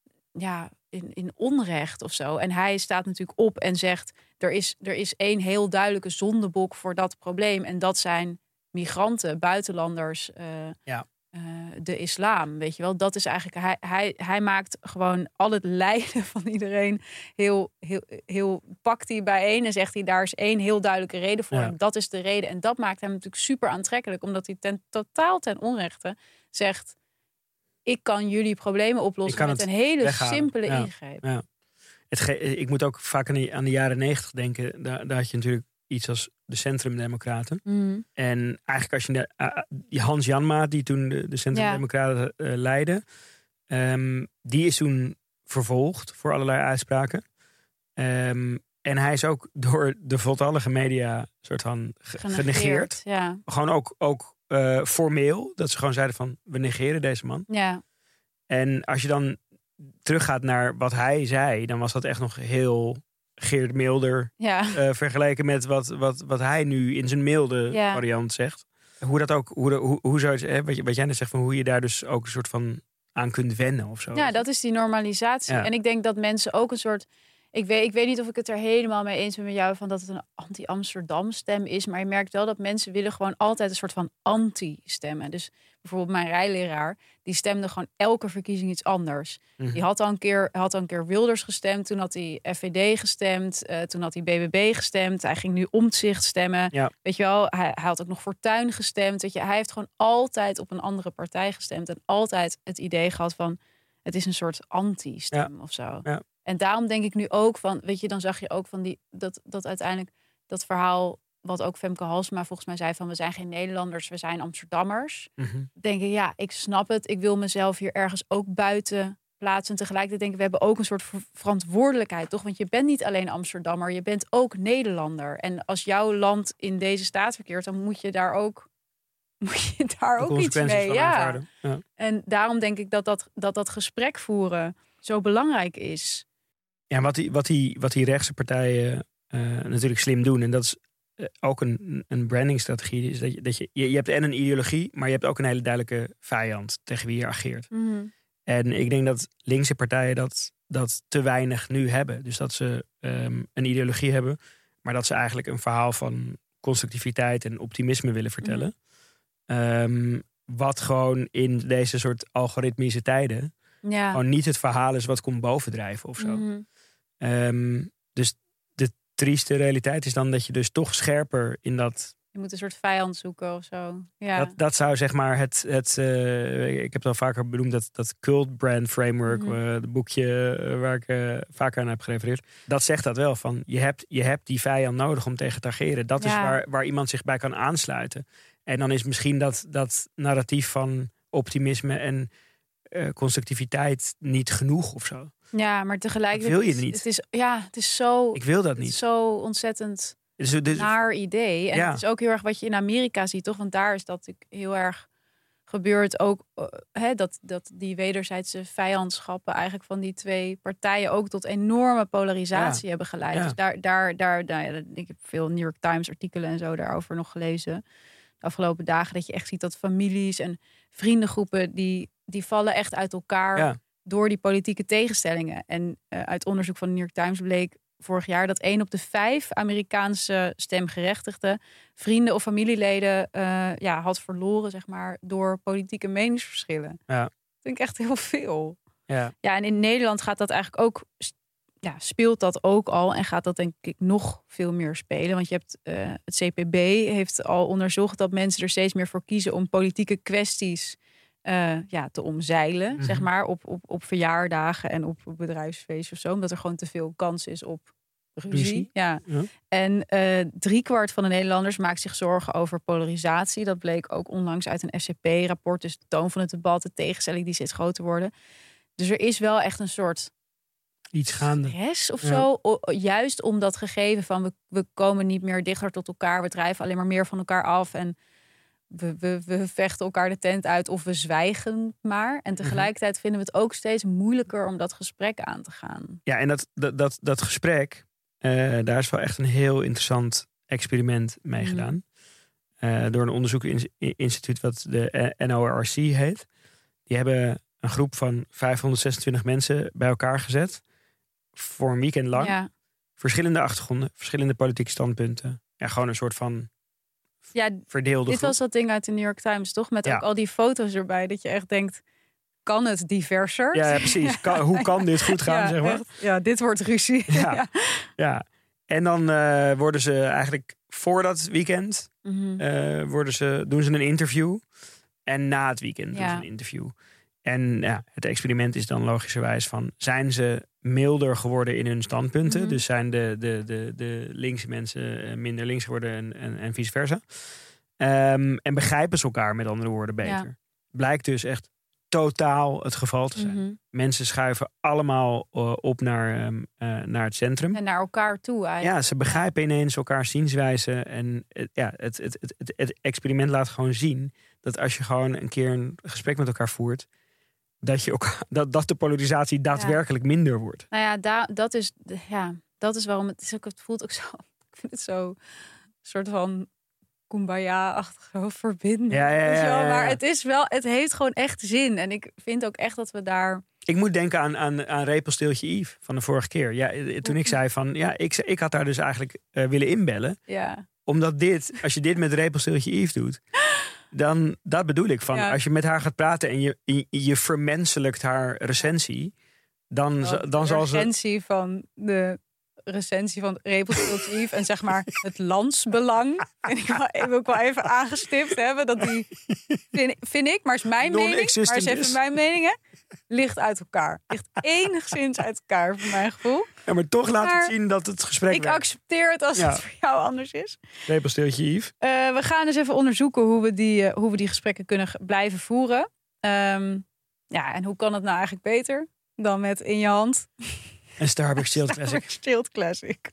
in onrecht of zo. En hij staat natuurlijk op en zegt, er is één heel duidelijke zondebok voor dat probleem. En dat zijn migranten, buitenlanders, de islam, weet je wel. Dat is eigenlijk, hij maakt gewoon al het lijden van iedereen heel pakt hij bijeen en zegt hij, daar is één heel duidelijke reden voor. En dat is de reden. En dat maakt hem natuurlijk super aantrekkelijk, omdat hij totaal ten onrechte zegt, ik kan jullie problemen oplossen met een hele weghalen. Simpele ingreep. Ja. Ik moet ook vaak aan de jaren 90 denken. Daar had je natuurlijk iets als de Centrumdemocraten. En eigenlijk als je die Hans Janmaat, die toen de Centrumdemocraten leidde, die is toen vervolgd voor allerlei uitspraken. En hij is ook door de voltallige media soort van genegeerd. Ja. Gewoon ook formeel. Dat ze gewoon zeiden van, we negeren deze man. Ja. En als je dan teruggaat naar wat hij zei, dan was dat echt nog heel Geert Milder vergeleken met wat hij nu in zijn milde variant zegt. Hoe dat ook, hoe zou je, wat jij net zegt, van hoe je daar dus ook een soort van aan kunt wennen of zo. Ja, dat is die normalisatie. Ja. En ik denk dat mensen ook een soort, ik weet niet of ik het er helemaal mee eens ben met jou van dat het een anti-Amsterdam stem is, maar je merkt wel dat mensen willen gewoon altijd een soort van anti-stemmen. Dus bijvoorbeeld mijn rijleraar, die stemde gewoon elke verkiezing iets anders. Die had al een keer Wilders gestemd, toen had hij FVD gestemd, toen had hij BBB gestemd, hij ging nu Omtzigt stemmen. Ja. Weet je wel, hij had ook nog Fortuyn gestemd. Weet je, hij heeft gewoon altijd op een andere partij gestemd en altijd het idee gehad van, het is een soort anti-stem of zo. Ja. En daarom denk ik nu ook van, weet je, dan zag je ook van dat uiteindelijk dat verhaal wat ook Femke Halsema volgens mij zei van, we zijn geen Nederlanders, we zijn Amsterdammers. Denk ik, ja, ik snap het. Ik wil mezelf hier ergens ook buiten plaatsen. En tegelijkertijd denk ik, we hebben ook een soort verantwoordelijkheid, toch? Want je bent niet alleen Amsterdammer, je bent ook Nederlander. En als jouw land in deze staat verkeert, dan moet je daar ook iets mee. Ja. En daarom denk ik dat gesprek voeren zo belangrijk is. Ja, wat die rechtse partijen natuurlijk slim doen, en dat is ook een brandingstrategie, is dat je hebt en een ideologie, maar je hebt ook een hele duidelijke vijand tegen wie je ageert. En ik denk dat linkse partijen dat te weinig nu hebben. Dus dat ze een ideologie hebben, maar dat ze eigenlijk een verhaal van constructiviteit en optimisme willen vertellen. Wat gewoon in deze soort algoritmische tijden gewoon niet het verhaal is wat komt bovendrijven of zo. Dus de trieste realiteit is dan dat je dus toch scherper in dat... Je moet een soort vijand zoeken of zo. Ja. Dat zou zeg maar ik heb het al vaker benoemd, dat cult brand framework, het boekje waar ik vaker aan heb gerefereerd. Dat zegt dat wel, van je hebt die vijand nodig om tegen te ageren. Dat is waar iemand zich bij kan aansluiten. En dan is misschien dat narratief van optimisme en constructiviteit niet genoeg of zo. Ja, maar tegelijkertijd wil je niet. Het is zo. Ik wil dat niet. Het is zo ontzettend naar idee. En het is ook heel erg wat je in Amerika ziet, toch? Want daar is dat natuurlijk heel erg gebeurd. Ook dat die wederzijdse vijandschappen eigenlijk van die twee partijen ook tot enorme polarisatie hebben geleid. Ja. Dus ik heb veel New York Times artikelen en zo daarover nog gelezen de afgelopen dagen, dat je echt ziet dat families en vriendengroepen die vallen echt uit elkaar door die politieke tegenstellingen. En uit onderzoek van de New York Times bleek vorig jaar dat 1 op de 5 Amerikaanse stemgerechtigden vrienden of familieleden had verloren, zeg maar, door politieke meningsverschillen. Ja. Dat vind ik echt heel veel. Ja, en in Nederland gaat dat eigenlijk ook, speelt dat ook al en gaat dat denk ik nog veel meer spelen. Want je hebt het CPB heeft al onderzocht dat mensen er steeds meer voor kiezen om politieke kwesties te omzeilen, zeg maar, op verjaardagen en op bedrijfsfeesten of zo. Omdat er gewoon te veel kans is op ruzie. Ja. En 3/4 van de Nederlanders maakt zich zorgen over polarisatie. Dat bleek ook onlangs uit een SCP-rapport. Dus de toon van het debat, de tegenstelling die steeds groter worden. Dus er is wel echt een soort iets gaande stress of zo. Juist om dat gegeven van we komen niet meer dichter tot elkaar. We drijven alleen maar meer van elkaar af. En we vechten elkaar de tent uit of we zwijgen maar. En tegelijkertijd vinden we het ook steeds moeilijker om dat gesprek aan te gaan. Ja, en dat gesprek, daar is wel echt een heel interessant experiment meegedaan. Door een onderzoeksinstituut wat de NORC heet. Die hebben een groep van 526 mensen bij elkaar gezet. Voor een weekend lang. Ja. Verschillende achtergronden, verschillende politieke standpunten. Ja, gewoon een soort van verdeelde dit groep. was dat ding uit de New York Times, toch? Met ook al die foto's erbij. Dat je echt denkt, kan het diverser? Ja, precies. Hoe kan dit goed gaan, zeg maar? Echt, dit wordt ruzie. Ja. En dan worden ze eigenlijk voor dat weekend... doen ze een interview. En na het weekend doen ze een interview. En het experiment is dan logischerwijs van... zijn ze milder geworden in hun standpunten? Dus zijn de linkse mensen minder links geworden en vice versa? En begrijpen ze elkaar met andere woorden beter? Ja. Blijkt dus echt totaal het geval te zijn. Mensen schuiven allemaal op naar het centrum. En naar elkaar toe eigenlijk. Ja, ze begrijpen ineens elkaars zienswijze. En het experiment laat gewoon zien... dat als je gewoon een keer een gesprek met elkaar voert... dat de polarisatie daadwerkelijk minder wordt. Nou ja, dat is waarom het voelt ook zo... Ik vind het zo soort van... Kumbaya-achtige verbinding. Ja. Maar het heeft gewoon echt zin. En ik vind ook echt dat we daar... Ik moet denken aan Repelsteeltje Yves van de vorige keer. Ja, toen ik zei van... Ja, ik had daar dus eigenlijk willen inbellen. Ja. Omdat als je dit met Repelsteeltje Yves doet... dan dat bedoel ik. Van, als je met haar gaat praten en je vermenselijkt haar recensie... dan zal ze... recensie van Repelsteeltje Yves en zeg maar het landsbelang. Wil ik wel even aangestipt hebben. Dat die, vind ik, maar is mijn mening. Maar is even mijn meningen. Ligt uit elkaar. Ligt enigszins uit elkaar, voor mijn gevoel. Ja, maar toch laat het zien dat het gesprek Ik accepteer het als het voor jou anders is. Repelsteeltje Yves. We gaan dus even onderzoeken hoe we die gesprekken kunnen blijven voeren. En hoe kan het nou eigenlijk beter dan met in je hand... Een Starbucks Chilled Classic. Chilled Classic.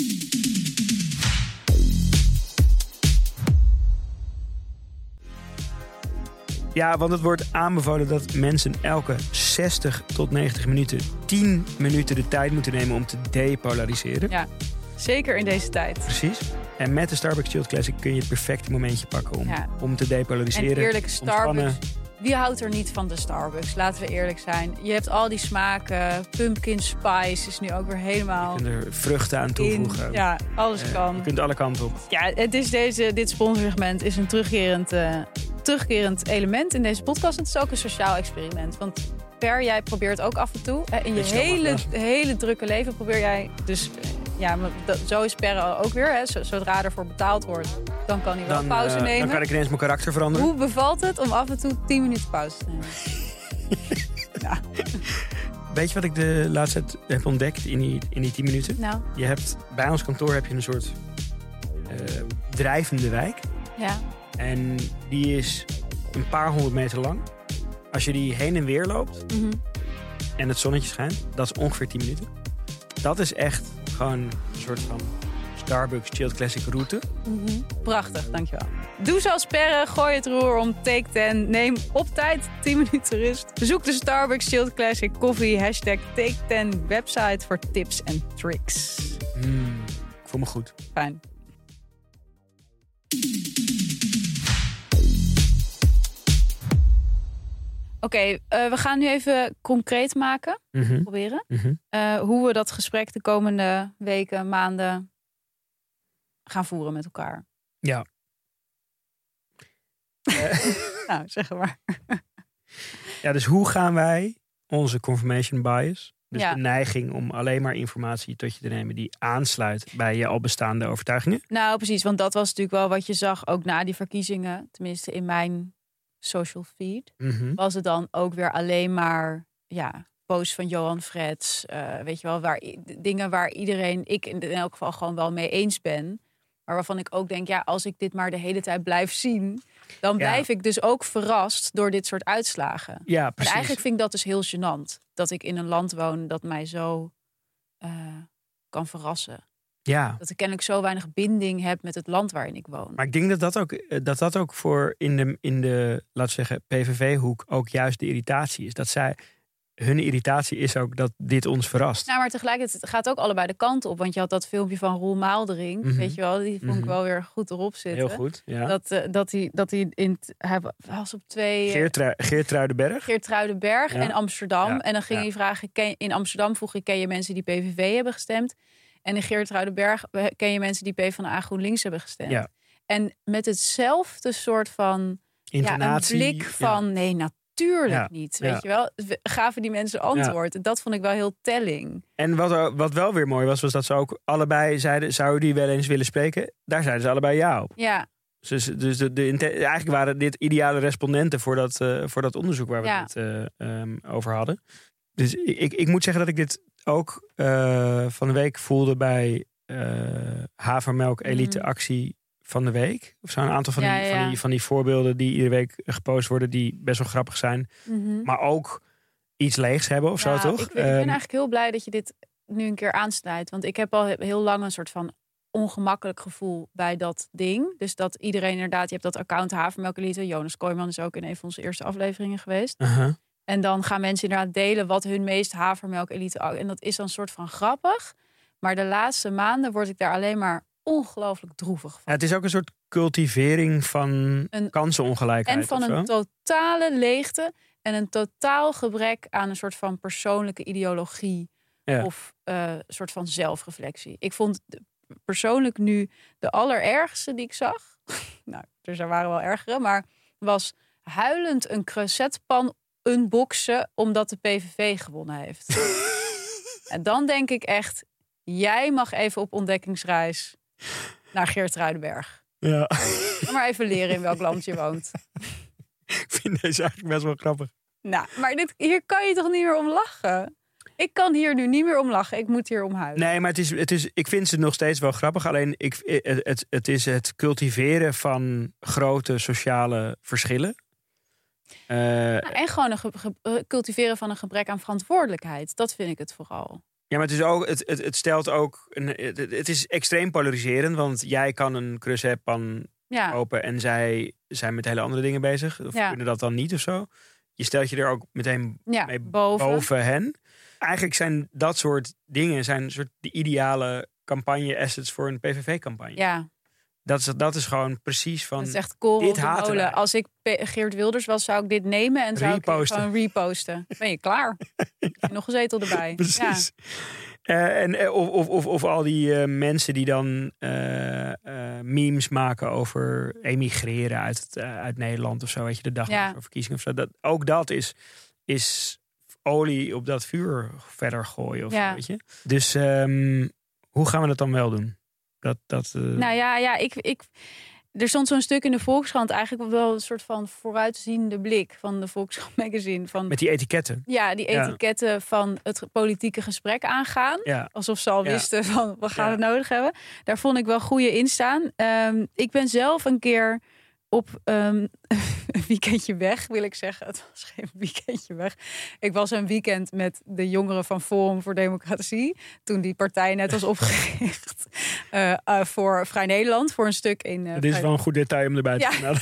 Ja, want het wordt aanbevolen dat mensen elke 60 tot 90 minuten 10 minuten de tijd moeten nemen om te depolariseren. Ja, zeker in deze tijd. Precies. En met de Starbucks Chilled Classic kun je het perfecte momentje pakken om te depolariseren. En eerlijke Starbucks. Wie houdt er niet van de Starbucks? Laten we eerlijk zijn. Je hebt al die smaken. Pumpkin spice is nu ook weer helemaal... Je kunt er vruchten aan toevoegen. Ja, alles kan. Je kunt alle kanten op. Ja, dit sponsorsegment is een terugkerend element in deze podcast. Het is ook een sociaal experiment. Want jij probeert ook af en toe... in je hele drukke leven probeer jij... Dus zo is Per ook weer. Zodra ervoor betaald wordt, dan kan hij wel pauze nemen. Dan kan ik ineens mijn karakter veranderen. Hoe bevalt het om af en toe 10 minuten pauze te nemen? Ja. Weet je wat ik de laatste tijd heb ontdekt in die 10 minuten? Nou. Bij ons kantoor heb je een soort drijvende wijk. Ja. En die is een paar 100 meter lang. Als je die heen en weer loopt en het zonnetje schijnt, dat is ongeveer 10 minuten. Dat is echt gewoon een soort van Starbucks Chilled Classic route. Prachtig, dankjewel. Doe zoals Perre, gooi het roer om, take 10. Neem op tijd 10 minuten rust. Bezoek de Starbucks Chilled Classic koffie, #take 10 website voor tips en tricks. Ik voel me goed. Fijn. Oké, we gaan nu even concreet maken. Proberen. Hoe we dat gesprek de komende weken, maanden gaan voeren met elkaar. Ja. Nou, zeg maar. Ja, dus hoe gaan wij onze confirmation bias, dus de neiging om alleen maar informatie tot je te nemen die aansluit bij je al bestaande overtuigingen? Nou, precies, want dat was natuurlijk wel wat je zag ook na die verkiezingen, tenminste in mijn social feed, was het dan ook weer alleen maar posts van Johan Frets, weet je wel, dingen waar ik in elk geval gewoon wel mee eens ben, maar waarvan ik ook denk, als ik dit maar de hele tijd blijf zien, dan blijf ik dus ook verrast door dit soort uitslagen. Ja, precies. En eigenlijk vind ik dat dus heel gênant, dat ik in een land woon dat mij zo kan verrassen. Ja. Dat ik kennelijk zo weinig binding heb met het land waarin ik woon. Maar ik denk dat ook voor in de laten we zeggen, PVV-hoek ook juist de irritatie is. Dat zij hun irritatie is ook dat dit ons verrast. Nou, maar tegelijkertijd het gaat ook allebei de kant op. Want je had dat filmpje van Roel Maaldering. Weet je wel, die vond ik wel weer goed erop zitten. Heel goed, ja. Hij was op 2... Geertruidenberg en Amsterdam. Ja. En dan ging hij vragen, in Amsterdam vroeg ik, ken je mensen die PVV hebben gestemd? En in Geertruidenberg ken je mensen die PvdA GroenLinks hebben gestemd? Ja. En met hetzelfde soort van intonatie. een blik van, nee, natuurlijk niet. Weet je wel? Gaven die mensen antwoord. Ja. Dat vond ik wel heel telling. En wat wel weer mooi was dat ze ook allebei zeiden, zou die wel eens willen spreken? Daar zeiden ze allebei ja op. Ja. Dus eigenlijk waren dit ideale respondenten voor dat onderzoek waar we het over hadden. Dus ik moet zeggen dat ik dit ook van de week voelde bij Havermelk Elite Actie van de week. Of zo een aantal van die voorbeelden die iedere week gepost worden, die best wel grappig zijn. Maar ook iets leegs hebben of zo, toch? Ik ben eigenlijk heel blij dat je dit nu een keer aansnijdt. Want ik heb al heel lang een soort van ongemakkelijk gevoel bij dat ding. Dus dat iedereen inderdaad, je hebt dat account Havermelk Elite. Jonas Kooijman is ook in een van onze eerste afleveringen geweest. En dan gaan mensen inderdaad delen wat hun meest Havermelk Elite... En dat is dan een soort van grappig. Maar de laatste maanden word ik daar alleen maar ongelooflijk droevig van. Ja, het is ook een soort cultivering van kansenongelijkheid. En van een totale leegte en een totaal gebrek aan een soort van persoonlijke ideologie. Ja. Of een soort van zelfreflectie. Ik vond persoonlijk nu de allerergste die ik zag. Nou, er waren wel ergere, maar was huilend een crusetpan unboxen omdat de PVV gewonnen heeft. En dan denk ik echt, jij mag even op ontdekkingsreis naar Geertruidenberg. Ja. Maar even leren in welk land je woont. Ik vind deze eigenlijk best wel grappig. Nou, maar hier kan je toch niet meer om lachen? Ik kan hier nu niet meer om lachen. Ik moet hier om huilen. Nee, maar het is, ik vind ze nog steeds wel grappig. Alleen het is het cultiveren van grote sociale verschillen. En gewoon cultiveren van een gebrek aan verantwoordelijkheid. Dat vind ik het vooral. Ja, maar het is ook, het stelt ook, het is extreem polariserend. Want jij kan een cruzetpan kopen en zij zijn met hele andere dingen bezig. Of kunnen dat dan niet of zo. Je stelt je er ook meteen mee boven hen. Eigenlijk zijn dat soort dingen een soort de ideale campagne-assets voor een PVV-campagne. Ja. Dat is gewoon precies van. Dat is echt cool. Dit haten wij. Als ik Geert Wilders was, zou ik dit nemen en zou ik gewoon reposten. Ben je klaar? Nog een zetel erbij. Precies. Ja. Of al die mensen die dan memes maken over emigreren uit Nederland of zo. Weet je, de dag voor verkiezingen of zo. Ook dat is olie op dat vuur verder gooien. Of zo, weet je. Dus hoe gaan we dat dan wel doen? Nou ja, er stond zo'n stuk in de Volkskrant, eigenlijk wel een soort van vooruitziende blik van de Volkskrant magazine. Met die etiketten. Ja, die etiketten van het politieke gesprek aangaan. Ja. Alsof ze al wisten van, we gaan het nodig hebben. Daar vond ik wel goede in staan. Ik ben zelf een keer op een weekendje weg, wil ik zeggen. Het was geen weekendje weg. Ik was een weekend met de jongeren van Forum voor Democratie. Toen die partij net was opgericht voor Vrij Nederland. Voor een stuk in... Dit is wel een goed detail om erbij te doen.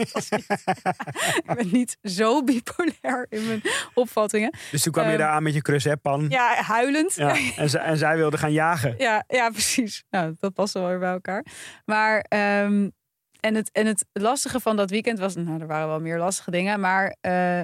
Ik ben niet zo bipolair in mijn opvattingen. Dus toen kwam je daar aan met je cruzetpan. Ja, huilend. Ja, en zij wilden gaan jagen. Ja, precies. Nou, dat past wel weer bij elkaar. Maar... En het lastige van dat weekend was... Nou, er waren wel meer lastige dingen. Maar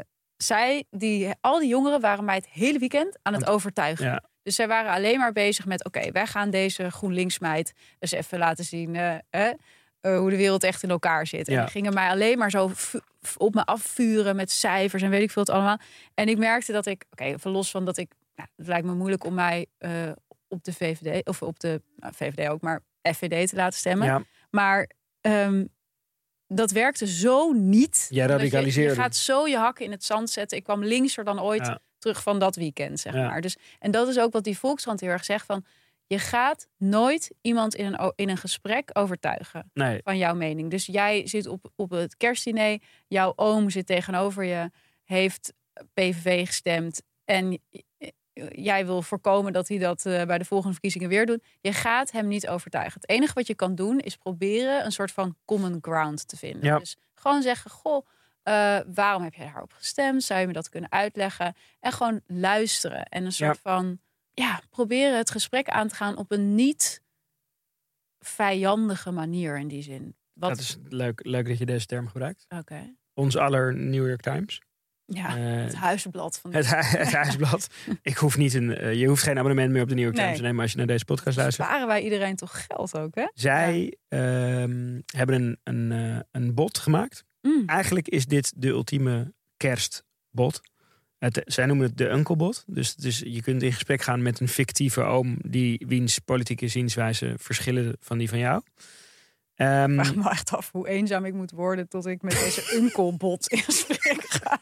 al die jongeren waren mij het hele weekend aan het overtuigen. Ja. Dus zij waren alleen maar bezig met... Oké, wij gaan deze GroenLinks-meid eens even laten zien... hoe de wereld echt in elkaar zit. En die gingen mij alleen maar zo op me afvuren met cijfers... en weet ik veel het allemaal. En ik merkte dat ik... Oké, even los van dat ik... Nou, het lijkt me moeilijk om mij op de VVD... of op de VVD ook, maar FVD te laten stemmen. Ja. Maar... dat werkte zo niet. Jij radicaliseerde. Je gaat zo je hakken in het zand zetten. Ik kwam linkser dan ooit terug van dat weekend, zeg maar. Dus, en dat is ook wat die Volkskrant heel erg zegt van... je gaat nooit iemand in een gesprek overtuigen van jouw mening. Dus jij zit op het kerstdiner. Jouw oom zit tegenover je. Heeft PVV gestemd. En... jij wil voorkomen dat hij dat bij de volgende verkiezingen weer doet. Je gaat hem niet overtuigen. Het enige wat je kan doen is proberen een soort van common ground te vinden. Ja. Dus gewoon zeggen, goh, Waarom heb jij daarop gestemd? Zou je me dat kunnen uitleggen? En gewoon luisteren. En een soort van proberen het gesprek aan te gaan op een niet vijandige manier in die zin. Dat is leuk dat je deze term gebruikt. Oké. Ons aller New York Times. Ja, het huisblad van het huisblad. Ik hoef niet je hoeft geen abonnement meer op de New York Times te nemen als je naar deze podcast luistert. Sparen wij iedereen toch geld ook, hè? Zij hebben een bot gemaakt. Eigenlijk is dit de ultieme kerstbot. Zij noemen het de Uncle-bot. Dus je kunt in gesprek gaan met een fictieve oom wiens politieke zienswijze verschillen van die van jou. Ik vraag me echt af hoe eenzaam ik moet worden tot ik met deze Uncle-bot in gesprek ga.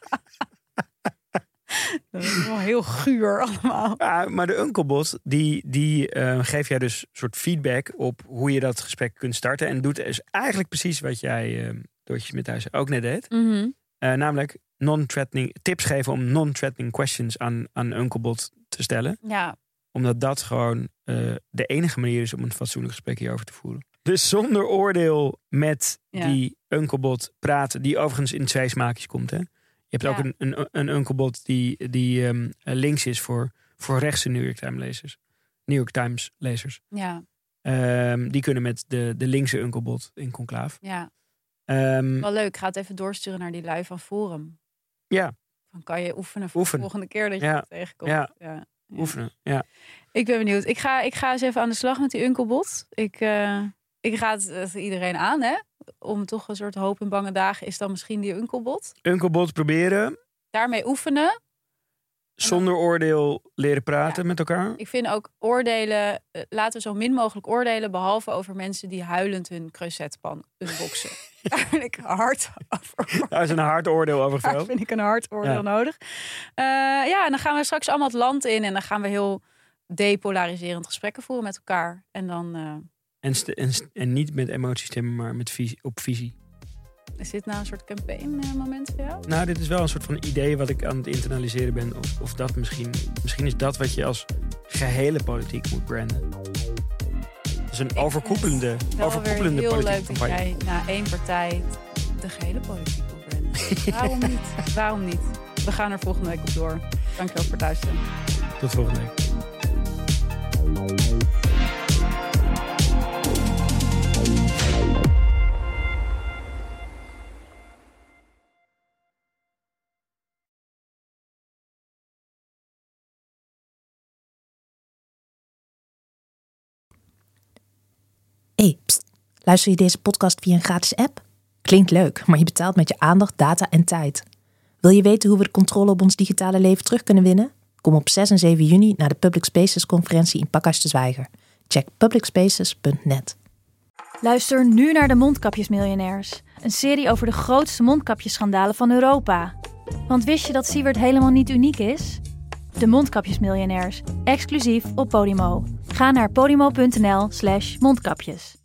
Dat is wel heel guur allemaal. Ja, maar de Uncle-bot die geeft jij dus een soort feedback op hoe je dat gesprek kunt starten. En doet dus eigenlijk precies wat jij, Doortje Smithuizen, ook net deed. Mm-hmm. Namelijk tips geven om non-threatening questions aan Uncle-bot te stellen. Ja. Omdat dat gewoon de enige manier is om een fatsoenlijk gesprek hierover te voeren. Dus zonder oordeel met die Uncle-bot praten, die overigens in 2 smaakjes komt. Hè? Je hebt ook een Uncle-bot die links is voor rechtse New York Times lezers. Ja. Die kunnen met de linkse Uncle-bot in conclaaf. Ja. Wel leuk, ga het even doorsturen naar die lui van Forum. Ja. Dan kan je oefenen voor de volgende keer dat je het tegenkomt. Ja. Oefenen, ja. Ik ben benieuwd. Ik ga eens even aan de slag met die Uncle-bot. Ik raad het iedereen aan, hè? Om toch een soort hoop in bange dagen is dan misschien die Uncle-bot. Uncle-bot proberen. Daarmee oefenen. Zonder oordeel leren praten met elkaar. Ik vind ook oordelen, laten we zo min mogelijk oordelen, behalve over mensen die huilend hun creusetpan unboxen. Daar vind ik hard over. Daar is een hard oordeel over geveld. Daar vind ik een hard oordeel nodig. En dan gaan we straks allemaal het land in en dan gaan we heel depolariserend gesprekken voeren met elkaar. En dan... En niet met emoties stemmen, maar op visie. Is dit nou een soort campaign moment voor jou? Nou, dit is wel een soort van idee wat ik aan het internaliseren ben. Of dat misschien is dat wat je als gehele politiek moet branden. Dat is een overkoepelende politiek. Heel leuk dat jij na 1 partij de gehele politiek moet branden. Waarom niet? We gaan er volgende week op door. Dankjewel voor het luisteren. Tot volgende week. Pst. Luister je deze podcast via een gratis app? Klinkt leuk, maar je betaalt met je aandacht, data en tijd. Wil je weten hoe we de controle op ons digitale leven terug kunnen winnen? Kom op 6 en 7 juni naar de Public Spaces conferentie in Pakhuis de Zwijger. Check publicspaces.net. Luister nu naar de Mondkapjesmiljonairs. Een serie over de grootste mondkapjesschandalen van Europa. Want wist je dat Siewert helemaal niet uniek is? De Mondkapjesmiljonairs, exclusief op Podimo. Ga naar podimo.nl/mondkapjes.